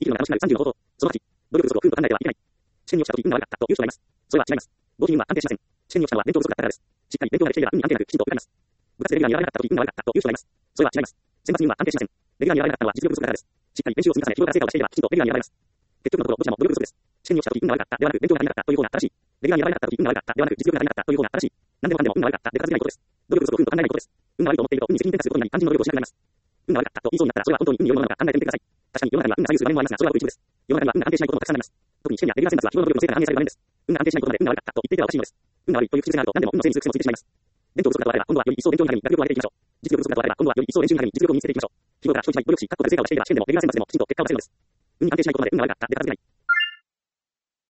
生きるのが楽しくなる30の方法。その8、努力不足を空と考えてはいけない。試験に落ちた時運が悪かったという人がいます。それは違います。合否運は安定しません。試験に落ちたのは勉強不足だったからです。しっかり勉強までしていれば運に安定なくきちんと受かります。部活でレギュラーに選ばれなかった時運が悪かったという人がいます。それは違います。選抜に運は安定しません。レギュラーに選ばれなかったのは実力不足だからです。しっかり練習を積み重ね、日頃から成果を出していればきちんとレギュラーに選ばれます。結局のところ、どちらも努力不足です。試験に落ちた時運が悪かったではなく、勉強が足りなかったという方が正しい。レギュラーに選ばれなかった時運が悪かったではなく、実力が足りなかったという方が正しい。何でもかんでも運が悪かったで片付けないことです。努力不足を運と考えないことです。運が悪いと思っていると運に責任転嫁することになり、肝心の努力をしなくなります。運が悪かったと言いそうになったら、それは本当に運によるものなのか考えてみてください。確かに世の中には運が左右する場面もありますが、それはごく一部です。世の中には運が安定しないこともたくさんあります。特に試験やレギュラー選抜は日頃の努力の成果が反映される場面です。運が安定しないことまで運が悪かったと言っていてはおかしいのです。運が悪いという口癖があると何でも運のせいにする癖もついてしまいます。勉強不足だとあれば、今度はより一層勉強に励み、学力を上げていきましょう。実力不足だとあれば、今度はより一層練習に励み、実力を身につけていきましょう。日頃から人一倍努力し、各国で成果を出していれば試験でもレギュラー選抜でもきちんと結果を出せるのです。運に安定しないことまで運が悪かったで片付けない。